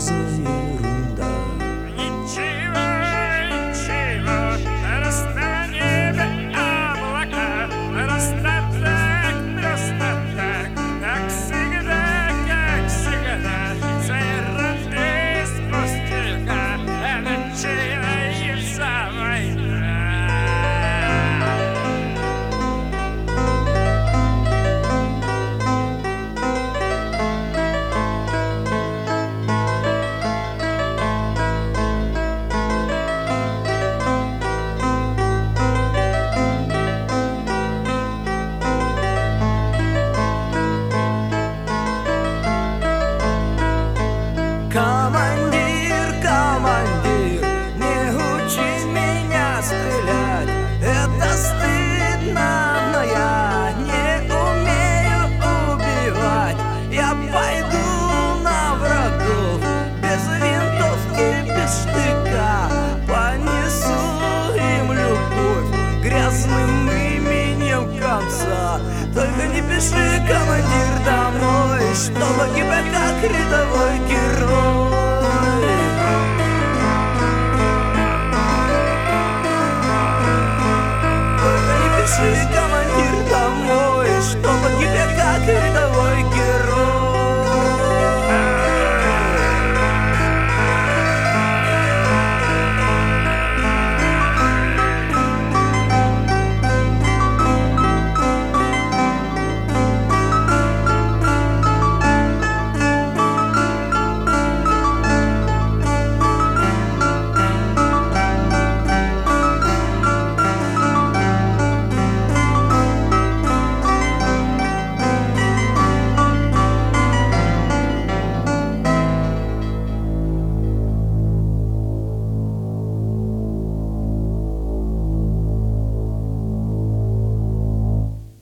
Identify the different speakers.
Speaker 1: за ерунда?
Speaker 2: Ничего, ничего, раз на небе облака, просто так, как всегда, сойраны с пустяка, начинается война.
Speaker 1: Командир, командир, не учи меня стрелять. Это стыдно, но я не умею убивать. Я пойду на врагов без винтовки, без штыка. Понесу им любовь грязным именем конца. Только не пиши, командир, домой, что погибать как рядовой герой.